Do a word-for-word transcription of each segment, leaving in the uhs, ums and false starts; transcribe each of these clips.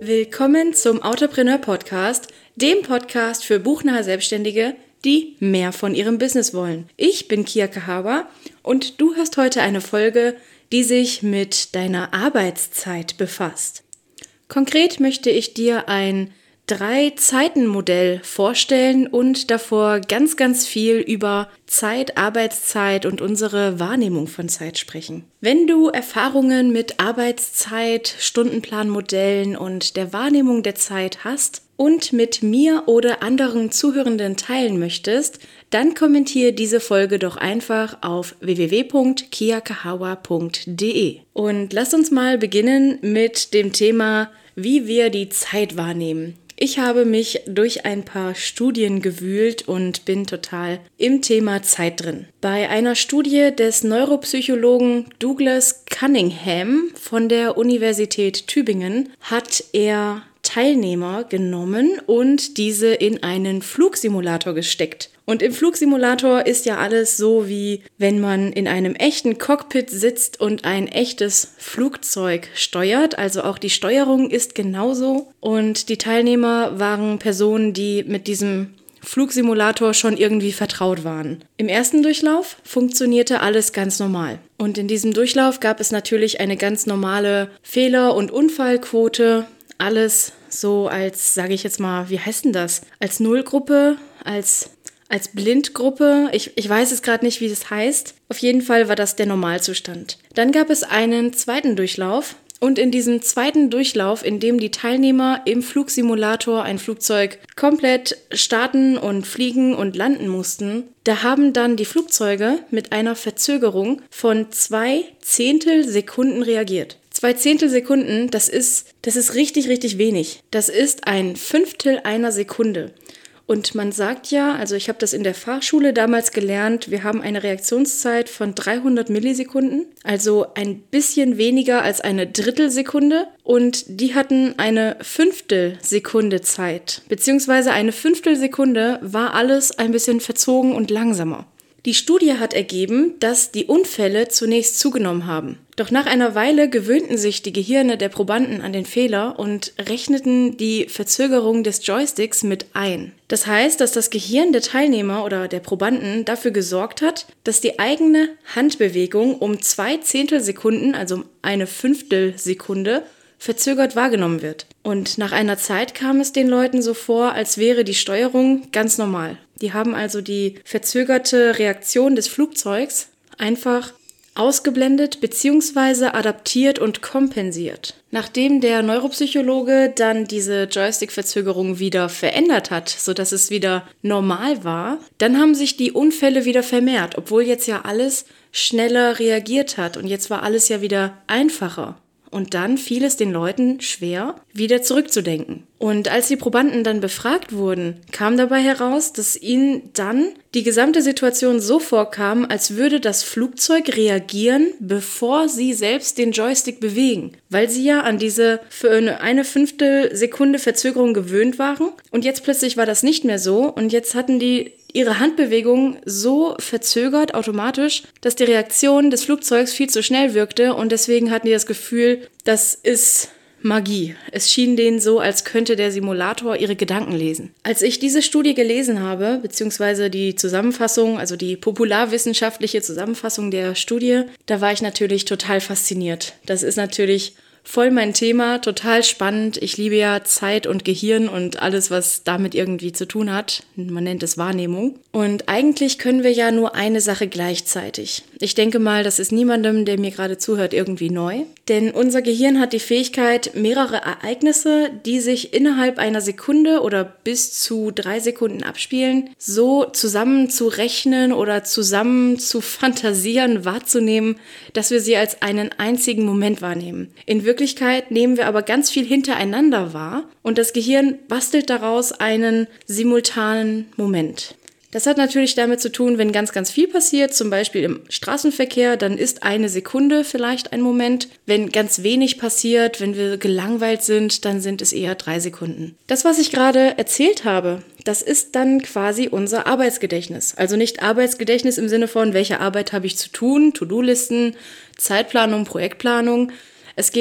Willkommen zum Autopreneur Podcast, dem Podcast für buchnahe Selbstständige, die mehr von ihrem Business wollen. Ich bin Kia Kahawa und du hast heute eine Folge, die sich mit deiner Arbeitszeit befasst. Konkret möchte ich dir ein Drei-Zeiten-Modell vorstellen und davor ganz, ganz viel über Zeit, Arbeitszeit und unsere Wahrnehmung von Zeit sprechen. Wenn du Erfahrungen mit Arbeitszeit, Stundenplanmodellen und der Wahrnehmung der Zeit hast und mit mir oder anderen Zuhörenden teilen möchtest, dann kommentiere diese Folge doch einfach auf w w w punkt kia kahawa punkt d e. Und lass uns mal beginnen mit dem Thema, wie wir die Zeit wahrnehmen. Ich habe mich durch ein paar Studien gewühlt und bin total im Thema Zeit drin. Bei einer Studie des Neuropsychologen Douglas Cunningham von der Universität Tübingen hat er Teilnehmer genommen und diese in einen Flugsimulator gesteckt. Und im Flugsimulator ist ja alles so, wie wenn man in einem echten Cockpit sitzt und ein echtes Flugzeug steuert. Also auch die Steuerung ist genauso. Und die Teilnehmer waren Personen, die mit diesem Flugsimulator schon irgendwie vertraut waren. Im ersten Durchlauf funktionierte alles ganz normal. Und in diesem Durchlauf gab es natürlich eine ganz normale Fehler- und Unfallquote. Alles so als, sage ich jetzt mal, wie heißt denn das? Als Nullgruppe, als, als Blindgruppe. Ich, ich weiß es gerade nicht, wie das heißt. Auf jeden Fall war das der Normalzustand. Dann gab es einen zweiten Durchlauf. Und in diesem zweiten Durchlauf, in dem die Teilnehmer im Flugsimulator ein Flugzeug komplett starten und fliegen und landen mussten, da haben dann die Flugzeuge mit einer Verzögerung von zwei Zehntelsekunden reagiert. Zwei Zehntelsekunden, das ist, das ist richtig, richtig wenig. Das ist ein Fünftel einer Sekunde. Und man sagt ja, also ich habe das in der Fachschule damals gelernt, wir haben eine Reaktionszeit von dreihundert Millisekunden, also ein bisschen weniger als eine Drittelsekunde. Und die hatten eine Fünftelsekunde Zeit, beziehungsweise eine Fünftelsekunde war alles ein bisschen verzogen und langsamer. Die Studie hat ergeben, dass die Unfälle zunächst zugenommen haben. Doch nach einer Weile gewöhnten sich die Gehirne der Probanden an den Fehler und rechneten die Verzögerung des Joysticks mit ein. Das heißt, dass das Gehirn der Teilnehmer oder der Probanden dafür gesorgt hat, dass die eigene Handbewegung um zwei Zehntelsekunden, also um eine Fünftelsekunde, verzögert wahrgenommen wird. Und nach einer Zeit kam es den Leuten so vor, als wäre die Steuerung ganz normal. Die haben also die verzögerte Reaktion des Flugzeugs einfach ausgeblendet bzw. adaptiert und kompensiert. Nachdem der Neuropsychologe dann diese Joystick-Verzögerung wieder verändert hat, sodass es wieder normal war, dann haben sich die Unfälle wieder vermehrt, obwohl jetzt ja alles schneller reagiert hat und jetzt war alles ja wieder einfacher. Und dann fiel es den Leuten schwer, wieder zurückzudenken. Und als die Probanden dann befragt wurden, kam dabei heraus, dass ihnen dann die gesamte Situation so vorkam, als würde das Flugzeug reagieren, bevor sie selbst den Joystick bewegen. Weil sie ja an diese für eine Fünftelsekunde Verzögerung gewöhnt waren. Und jetzt plötzlich war das nicht mehr so. Und jetzt hatten die ihre Handbewegung so verzögert automatisch, dass die Reaktion des Flugzeugs viel zu schnell wirkte und deswegen hatten die das Gefühl, das ist Magie. Es schien denen so, als könnte der Simulator ihre Gedanken lesen. Als ich diese Studie gelesen habe, beziehungsweise die Zusammenfassung, also die popularwissenschaftliche Zusammenfassung der Studie, da war ich natürlich total fasziniert. Das ist natürlich voll mein Thema, total spannend. Ich liebe ja Zeit und Gehirn und alles, was damit irgendwie zu tun hat. Man nennt es Wahrnehmung. Und eigentlich können wir ja nur eine Sache gleichzeitig. Ich denke mal, das ist niemandem, der mir gerade zuhört, irgendwie neu. Denn unser Gehirn hat die Fähigkeit, mehrere Ereignisse, die sich innerhalb einer Sekunde oder bis zu drei Sekunden abspielen, so zusammen zu rechnen oder zusammen zu fantasieren, wahrzunehmen, dass wir sie als einen einzigen Moment wahrnehmen. In Wirklichkeit nehmen wir aber ganz viel hintereinander wahr und das Gehirn bastelt daraus einen simultanen Moment. Das hat natürlich damit zu tun, wenn ganz, ganz viel passiert, zum Beispiel im Straßenverkehr, dann ist eine Sekunde vielleicht ein Moment. Wenn ganz wenig passiert, wenn wir gelangweilt sind, dann sind es eher drei Sekunden. Das, was ich gerade erzählt habe, das ist dann quasi unser Arbeitsgedächtnis. Also nicht Arbeitsgedächtnis im Sinne von, welche Arbeit habe ich zu tun, To-Do-Listen, Zeitplanung, Projektplanung. Es geht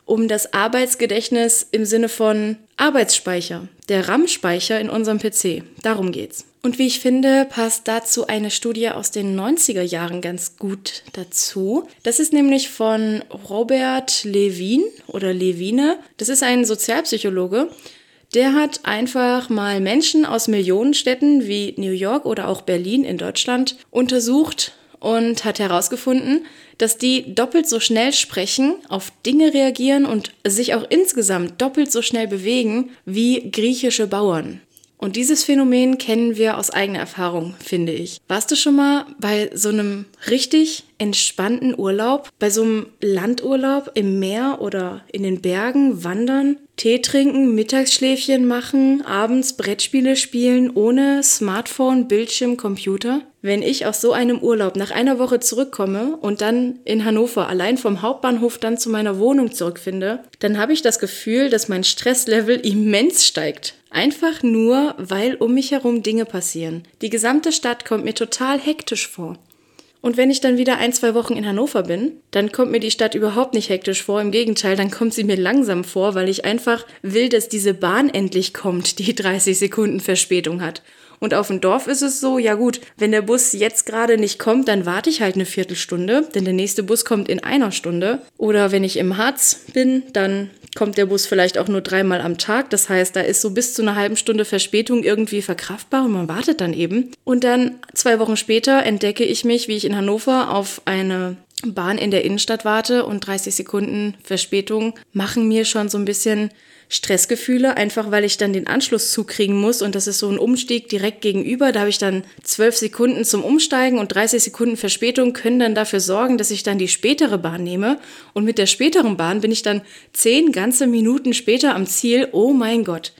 um das Arbeitsgedächtnis im Sinne von Arbeitsspeicher, der RAM-Speicher in unserem P C. Darum geht's. Und wie ich finde, passt dazu eine Studie aus den neunziger Jahren ganz gut dazu. Das ist nämlich von Robert Levine oder Levine. Das ist ein Sozialpsychologe. Der hat einfach mal Menschen aus Millionenstädten wie New York oder auch Berlin in Deutschland untersucht und hat herausgefunden, dass die doppelt so schnell sprechen, auf Dinge reagieren und sich auch insgesamt doppelt so schnell bewegen wie griechische Bauern. Und dieses Phänomen kennen wir aus eigener Erfahrung, finde ich. Warst du schon mal bei so einem richtig entspannten Urlaub, bei so einem Landurlaub im Meer oder in den Bergen, wandern, Tee trinken, Mittagsschläfchen machen, abends Brettspiele spielen, ohne Smartphone, Bildschirm, Computer? Wenn ich aus so einem Urlaub nach einer Woche zurückkomme und dann in Hannover allein vom Hauptbahnhof dann zu meiner Wohnung zurückfinde, dann habe ich das Gefühl, dass mein Stresslevel immens steigt. Einfach nur, weil um mich herum Dinge passieren. Die gesamte Stadt kommt mir total hektisch vor. Und wenn ich dann wieder ein, zwei Wochen in Hannover bin, dann kommt mir die Stadt überhaupt nicht hektisch vor. Im Gegenteil, dann kommt sie mir langsam vor, weil ich einfach will, dass diese Bahn endlich kommt, die dreißig Sekunden Verspätung hat. Und auf dem Dorf ist es so, ja gut, wenn der Bus jetzt gerade nicht kommt, dann warte ich halt eine Viertelstunde, denn der nächste Bus kommt in einer Stunde. Oder wenn ich im Harz bin, dann kommt der Bus vielleicht auch nur dreimal am Tag. Das heißt, da ist so bis zu einer halben Stunde Verspätung irgendwie verkraftbar und man wartet dann eben. Und dann zwei Wochen später entdecke ich mich, wie ich in Hannover auf eine Bahn in der Innenstadt warte und dreißig Sekunden Verspätung machen mir schon so ein bisschen Stressgefühle, einfach weil ich dann den Anschluss zukriegen muss und das ist so ein Umstieg direkt gegenüber. Da habe ich dann zwölf Sekunden zum Umsteigen und dreißig Sekunden Verspätung können dann dafür sorgen, dass ich dann die spätere Bahn nehme und mit der späteren Bahn bin ich dann zehn ganze Minuten später am Ziel. Oh mein Gott,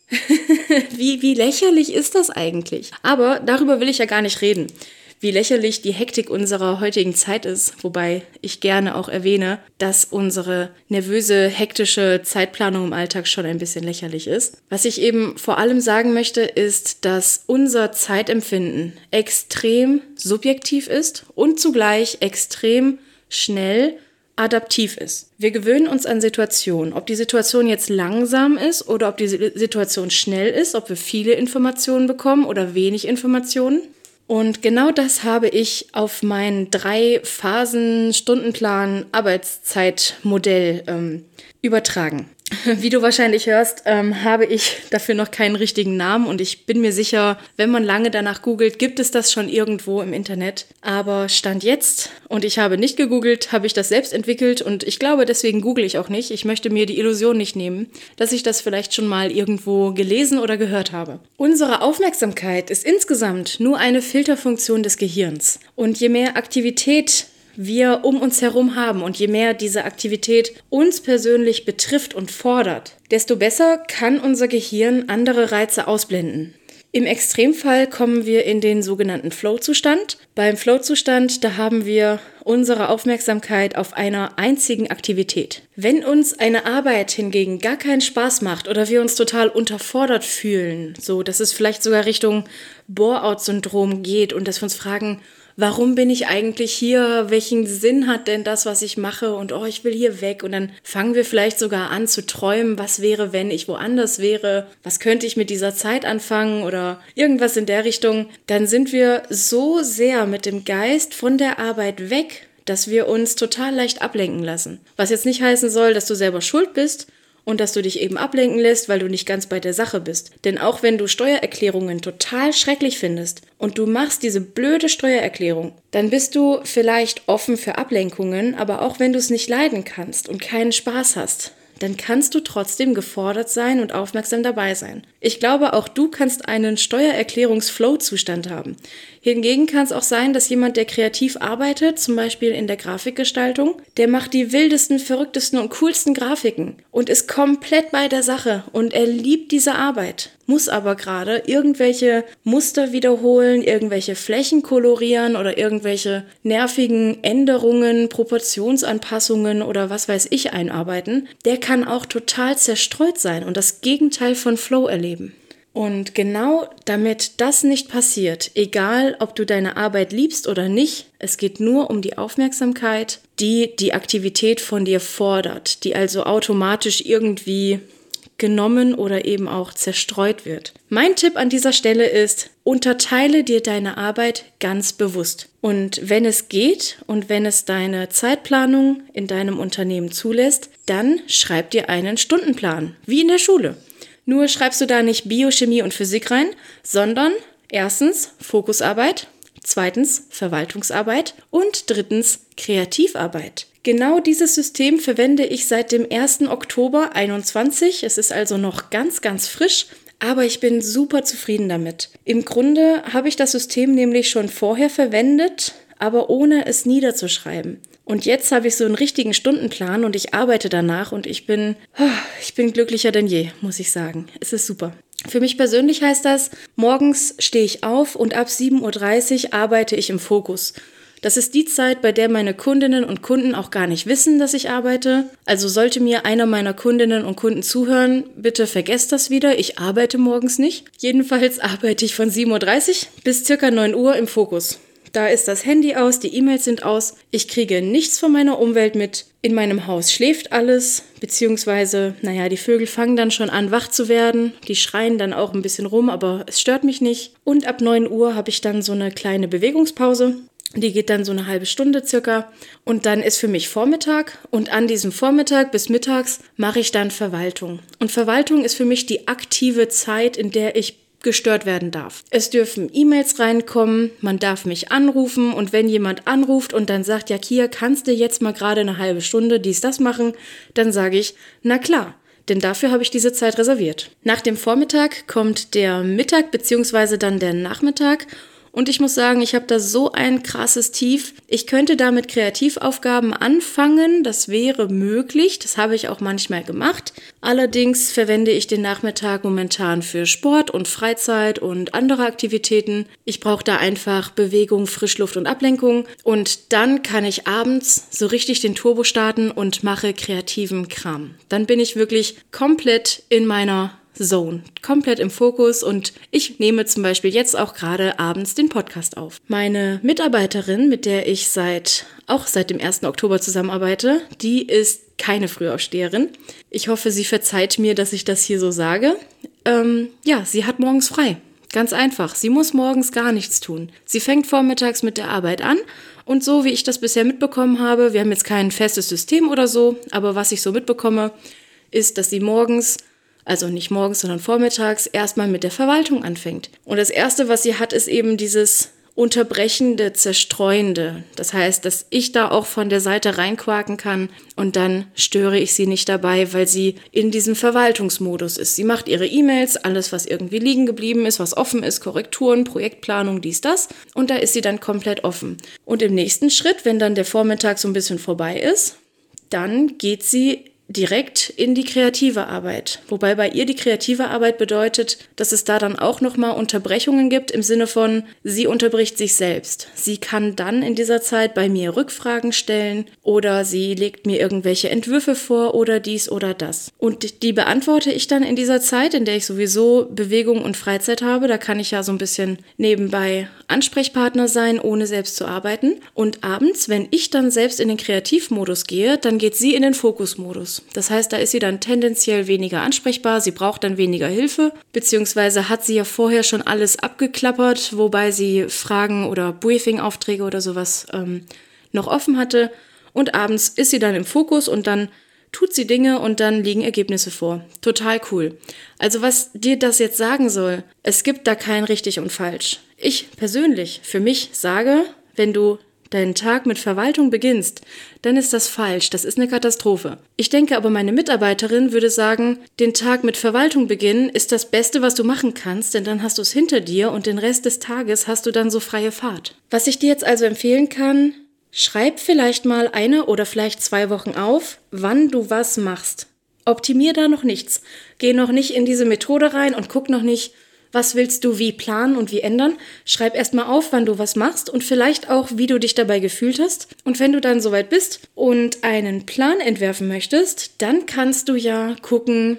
wie, wie lächerlich ist das eigentlich? Aber darüber will ich ja gar nicht reden. Wie lächerlich die Hektik unserer heutigen Zeit ist, wobei ich gerne auch erwähne, dass unsere nervöse, hektische Zeitplanung im Alltag schon ein bisschen lächerlich ist. Was ich eben vor allem sagen möchte, ist, dass unser Zeitempfinden extrem subjektiv ist und zugleich extrem schnell adaptiv ist. Wir gewöhnen uns an Situationen, ob die Situation jetzt langsam ist oder ob die Situation schnell ist, ob wir viele Informationen bekommen oder wenig Informationen. Und genau das habe ich auf mein Drei-Phasen-Stundenplan-Arbeitszeitmodell ähm, übertragen. Wie du wahrscheinlich hörst, ähm, habe ich dafür noch keinen richtigen Namen und ich bin mir sicher, wenn man lange danach googelt, gibt es das schon irgendwo im Internet. Aber Stand jetzt, und ich habe nicht gegoogelt, habe ich das selbst entwickelt und ich glaube, deswegen google ich auch nicht. Ich möchte mir die Illusion nicht nehmen, dass ich das vielleicht schon mal irgendwo gelesen oder gehört habe. Unsere Aufmerksamkeit ist insgesamt nur eine Filterfunktion des Gehirns. Und je mehr Aktivität wir um uns herum haben und je mehr diese Aktivität uns persönlich betrifft und fordert, desto besser kann unser Gehirn andere Reize ausblenden. Im Extremfall kommen wir in den sogenannten Flow-Zustand. Beim Flow-Zustand, da haben wir unsere Aufmerksamkeit auf einer einzigen Aktivität. Wenn uns eine Arbeit hingegen gar keinen Spaß macht oder wir uns total unterfordert fühlen, so dass es vielleicht sogar Richtung Bore-out-Syndrom geht und dass wir uns fragen, warum bin ich eigentlich hier? Welchen Sinn hat denn das, was ich mache? Und oh, ich will hier weg. Und dann fangen wir vielleicht sogar an zu träumen, was wäre, wenn ich woanders wäre? Was könnte ich mit dieser Zeit anfangen? Oder irgendwas in der Richtung. Dann sind wir so sehr mit dem Geist von der Arbeit weg, dass wir uns total leicht ablenken lassen. Was jetzt nicht heißen soll, dass du selber schuld bist, und dass du dich eben ablenken lässt, weil du nicht ganz bei der Sache bist. Denn auch wenn du Steuererklärungen total schrecklich findest und du machst diese blöde Steuererklärung, dann bist du vielleicht offen für Ablenkungen, aber auch wenn du es nicht leiden kannst und keinen Spaß hast, dann kannst du trotzdem gefordert sein und aufmerksam dabei sein. Ich glaube, auch du kannst einen Steuererklärungs-Flow-Zustand haben. Hingegen kann es auch sein, dass jemand, der kreativ arbeitet, zum Beispiel in der Grafikgestaltung, der macht die wildesten, verrücktesten und coolsten Grafiken und ist komplett bei der Sache und er liebt diese Arbeit, muss aber gerade irgendwelche Muster wiederholen, irgendwelche Flächen kolorieren oder irgendwelche nervigen Änderungen, Proportionsanpassungen oder was weiß ich einarbeiten. Der kann auch total zerstreut sein und das Gegenteil von Flow erleben. Und genau damit das nicht passiert, egal ob du deine Arbeit liebst oder nicht, es geht nur um die Aufmerksamkeit, die die Aktivität von dir fordert, die also automatisch irgendwie genommen oder eben auch zerstreut wird. Mein Tipp an dieser Stelle ist, unterteile dir deine Arbeit ganz bewusst. Und wenn es geht und wenn es deine Zeitplanung in deinem Unternehmen zulässt, dann schreib dir einen Stundenplan, wie in der Schule. Nur schreibst du da nicht Biochemie und Physik rein, sondern erstens Fokusarbeit, zweitens Verwaltungsarbeit und drittens Kreativarbeit. Genau dieses System verwende ich seit dem ersten Oktober einundzwanzig. Es ist also noch ganz, ganz frisch, aber ich bin super zufrieden damit. Im Grunde habe ich das System nämlich schon vorher verwendet, aber ohne es niederzuschreiben. Und jetzt habe ich so einen richtigen Stundenplan und ich arbeite danach und ich bin, ich bin glücklicher denn je, muss ich sagen. Es ist super. Für mich persönlich heißt das, morgens stehe ich auf und ab sieben Uhr dreißig arbeite ich im Fokus. Das ist die Zeit, bei der meine Kundinnen und Kunden auch gar nicht wissen, dass ich arbeite. Also sollte mir einer meiner Kundinnen und Kunden zuhören, bitte vergesst das wieder, ich arbeite morgens nicht. Jedenfalls arbeite ich von sieben Uhr dreißig bis circa neun Uhr im Fokus. Da ist das Handy aus, die E-Mails sind aus, ich kriege nichts von meiner Umwelt mit. In meinem Haus schläft alles, beziehungsweise, naja, die Vögel fangen dann schon an, wach zu werden. Die schreien dann auch ein bisschen rum, aber es stört mich nicht. Und ab neun Uhr habe ich dann so eine kleine Bewegungspause. Die geht dann so eine halbe Stunde circa und dann ist für mich Vormittag und an diesem Vormittag bis mittags mache ich dann Verwaltung. Und Verwaltung ist für mich die aktive Zeit, in der ich gestört werden darf. Es dürfen E-Mails reinkommen, man darf mich anrufen und wenn jemand anruft und dann sagt, ja Kia, kannst du jetzt mal gerade eine halbe Stunde dies, das machen, dann sage ich, na klar. Denn dafür habe ich diese Zeit reserviert. Nach dem Vormittag kommt der Mittag bzw. dann der Nachmittag. Und ich muss sagen, ich habe da so ein krasses Tief. Ich könnte da mit Kreativaufgaben anfangen, das wäre möglich, das habe ich auch manchmal gemacht. Allerdings verwende ich den Nachmittag momentan für Sport und Freizeit und andere Aktivitäten. Ich brauche da einfach Bewegung, Frischluft und Ablenkung. Und dann kann ich abends so richtig den Turbo starten und mache kreativen Kram. Dann bin ich wirklich komplett in meiner Zone, komplett im Fokus und ich nehme zum Beispiel jetzt auch gerade abends den Podcast auf. Meine Mitarbeiterin, mit der ich seit auch seit dem ersten Oktober zusammenarbeite, die ist keine Frühaufsteherin. Ich hoffe, sie verzeiht mir, dass ich das hier so sage. Ähm, ja, sie hat morgens frei. Ganz einfach. Sie muss morgens gar nichts tun. Sie fängt vormittags mit der Arbeit an und so, wie ich das bisher mitbekommen habe, wir haben jetzt kein festes System oder so, aber was ich so mitbekomme, ist, dass sie morgens also nicht morgens, sondern vormittags, erstmal mit der Verwaltung anfängt. Und das Erste, was sie hat, ist eben dieses unterbrechende, zerstreuende. Das heißt, dass ich da auch von der Seite reinquaken kann und dann störe ich sie nicht dabei, weil sie in diesem Verwaltungsmodus ist. Sie macht ihre E-Mails, alles, was irgendwie liegen geblieben ist, was offen ist, Korrekturen, Projektplanung, dies, das. Und da ist sie dann komplett offen. Und im nächsten Schritt, wenn dann der Vormittag so ein bisschen vorbei ist, dann geht sie direkt in die kreative Arbeit. Wobei bei ihr die kreative Arbeit bedeutet, dass es da dann auch nochmal Unterbrechungen gibt im Sinne von, sie unterbricht sich selbst. Sie kann dann in dieser Zeit bei mir Rückfragen stellen oder sie legt mir irgendwelche Entwürfe vor oder dies oder das. Und die beantworte ich dann in dieser Zeit, in der ich sowieso Bewegung und Freizeit habe. Da kann ich ja so ein bisschen nebenbei Ansprechpartner sein, ohne selbst zu arbeiten. Und abends, wenn ich dann selbst in den Kreativmodus gehe, dann geht sie in den Fokusmodus. Das heißt, da ist sie dann tendenziell weniger ansprechbar, sie braucht dann weniger Hilfe, beziehungsweise hat sie ja vorher schon alles abgeklappert, wobei sie Fragen oder Briefing-Aufträge oder sowas ähm, noch offen hatte. Und abends ist sie dann im Fokus und dann tut sie Dinge und dann liegen Ergebnisse vor. Total cool. Also was dir das jetzt sagen soll, es gibt da kein richtig und falsch. Ich persönlich für mich sage, wenn du deinen Tag mit Verwaltung beginnst, dann ist das falsch, das ist eine Katastrophe. Ich denke aber, meine Mitarbeiterin würde sagen, den Tag mit Verwaltung beginnen ist das Beste, was du machen kannst, denn dann hast du es hinter dir und den Rest des Tages hast du dann so freie Fahrt. Was ich dir jetzt also empfehlen kann, schreib vielleicht mal eine oder vielleicht zwei Wochen auf, wann du was machst. Optimier da noch nichts. Geh noch nicht in diese Methode rein und guck noch nicht, was willst du wie planen und wie ändern? Schreib erstmal auf, wann du was machst und vielleicht auch, wie du dich dabei gefühlt hast. Und wenn du dann soweit bist und einen Plan entwerfen möchtest, dann kannst du ja gucken,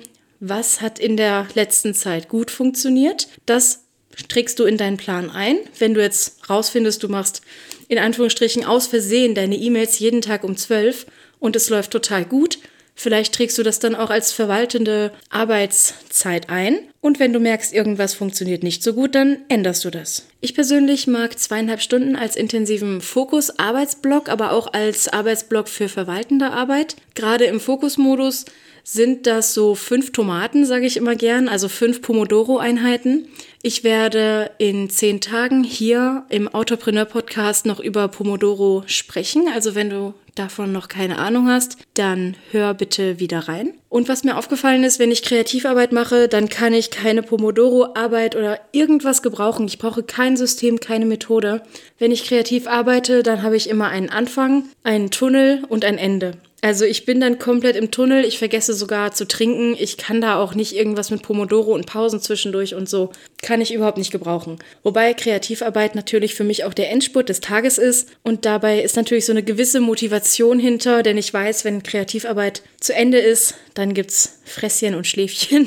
was hat in der letzten Zeit gut funktioniert. Das trägst du in deinen Plan ein. Wenn du jetzt rausfindest, du machst in Anführungsstrichen aus Versehen deine E-Mails jeden Tag um zwölf und es läuft total gut, vielleicht trägst du das dann auch als verwaltende Arbeitszeit ein. Und wenn du merkst, irgendwas funktioniert nicht so gut, dann änderst du das. Ich persönlich mag zweieinhalb Stunden als intensiven Fokus-Arbeitsblock, aber auch als Arbeitsblock für verwaltende Arbeit. Gerade im Fokusmodus sind das so fünf Tomaten, sage ich immer gern, also fünf Pomodoro-Einheiten. Ich werde in zehn Tagen hier im Autopreneur-Podcast noch über Pomodoro sprechen. Also wenn du davon noch keine Ahnung hast, dann hör bitte wieder rein. Und was mir aufgefallen ist, wenn ich Kreativarbeit mache, dann kann ich keine Pomodoro-Arbeit oder irgendwas gebrauchen. Ich brauche kein System, keine Methode. Wenn ich kreativ arbeite, dann habe ich immer einen Anfang, einen Tunnel und ein Ende. Also ich bin dann komplett im Tunnel, ich vergesse sogar zu trinken. Ich kann da auch nicht irgendwas mit Pomodoro und Pausen zwischendurch und so. Kann ich überhaupt nicht gebrauchen. Wobei Kreativarbeit natürlich für mich auch der Endspurt des Tages ist. Und dabei ist natürlich so eine gewisse Motivation hinter, denn ich weiß, wenn Kreativarbeit zu Ende ist, dann gibt's Fresschen und Schläfchen.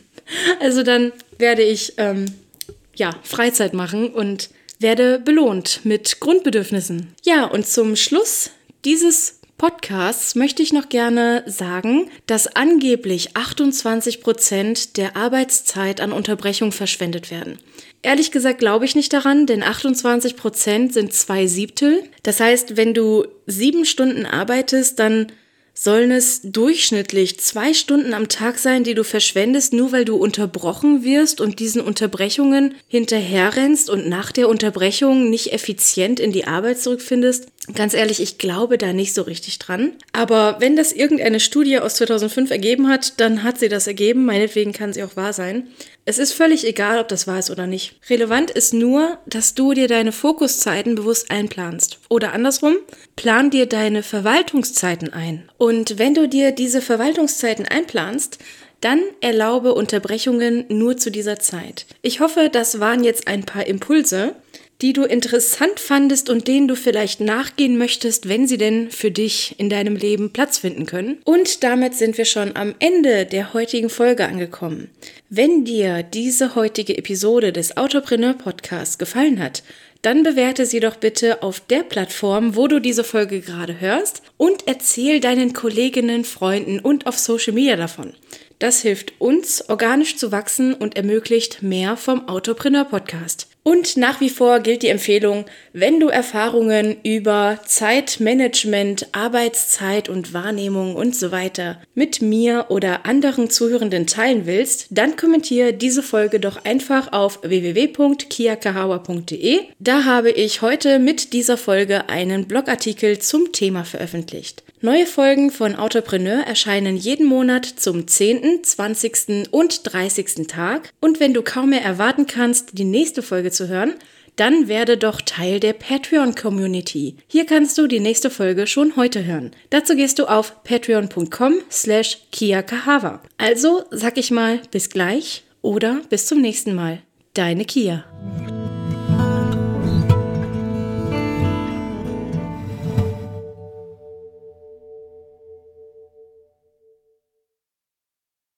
Also dann werde ich ähm, ja, Freizeit machen und werde belohnt mit Grundbedürfnissen. Ja, und zum Schluss dieses Podcasts möchte ich noch gerne sagen, dass angeblich achtundzwanzig Prozent der Arbeitszeit an Unterbrechung verschwendet werden. Ehrlich gesagt glaube ich nicht daran, denn achtundzwanzig Prozent sind zwei Siebtel. Das heißt, wenn du sieben Stunden arbeitest, dann sollen es durchschnittlich zwei Stunden am Tag sein, die du verschwendest, nur weil du unterbrochen wirst und diesen Unterbrechungen hinterherrennst und nach der Unterbrechung nicht effizient in die Arbeit zurückfindest. Ganz ehrlich, ich glaube da nicht so richtig dran. Aber wenn das irgendeine Studie aus zweitausendfünf ergeben hat, dann hat sie das ergeben. Meinetwegen kann sie auch wahr sein. Es ist völlig egal, ob das wahr ist oder nicht. Relevant ist nur, dass du dir deine Fokuszeiten bewusst einplanst. Oder andersrum, plan dir deine Verwaltungszeiten ein. Und wenn du dir diese Verwaltungszeiten einplanst, dann erlaube Unterbrechungen nur zu dieser Zeit. Ich hoffe, das waren jetzt ein paar Impulse, die du interessant fandest und denen du vielleicht nachgehen möchtest, wenn sie denn für dich in deinem Leben Platz finden können. Und damit sind wir schon am Ende der heutigen Folge angekommen. Wenn dir diese heutige Episode des Autopreneur Podcasts gefallen hat, dann bewerte sie doch bitte auf der Plattform, wo du diese Folge gerade hörst, und erzähl deinen Kolleginnen, Freunden und auf Social Media davon. Das hilft uns, organisch zu wachsen und ermöglicht mehr vom Autopreneur Podcast. Und nach wie vor gilt die Empfehlung, wenn du Erfahrungen über Zeitmanagement, Arbeitszeit und Wahrnehmung und so weiter mit mir oder anderen Zuhörenden teilen willst, dann kommentiere diese Folge doch einfach auf w w w punkt kia kahawa punkt d e. Da habe ich heute mit dieser Folge einen Blogartikel zum Thema veröffentlicht. Neue Folgen von Autopreneur erscheinen jeden Monat zum zehnten, zwanzigsten und dreißigsten Tag. Und wenn du kaum mehr erwarten kannst, die nächste Folge zu hören, dann werde doch Teil der Patreon-Community. Hier kannst du die nächste Folge schon heute hören. Dazu gehst du auf patreon punkt com slash kia kahawa. Also sag ich mal bis gleich oder bis zum nächsten Mal. Deine Kia.